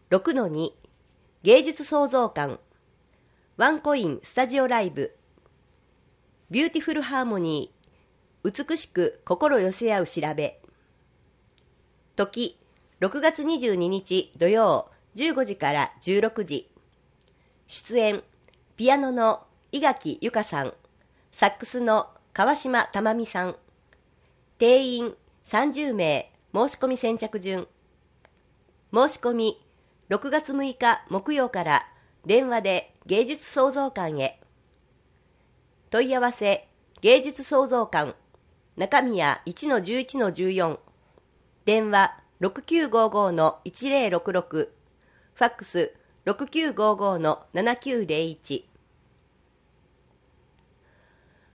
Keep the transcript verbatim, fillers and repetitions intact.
ろくのに 芸術創造館ワンコインスタジオライブビューティフルハーモニー美しく心寄せ合う調べ時ろくがつにじゅうににち土曜じゅうごじからじゅうろくじ出演ピアノの伊垣由香さんサックスの川島珠美さん定員さんじゅうめい申し込み先着順申し込みろくがつむいか木曜から電話で芸術創造館へ問い合わせ芸術創造館中宮 いちのじゅういちのじゅうよん 電話 ろくきゅうごごのいちぜろろくろく ファックス ろくきゅうごごのななきゅうぜろいち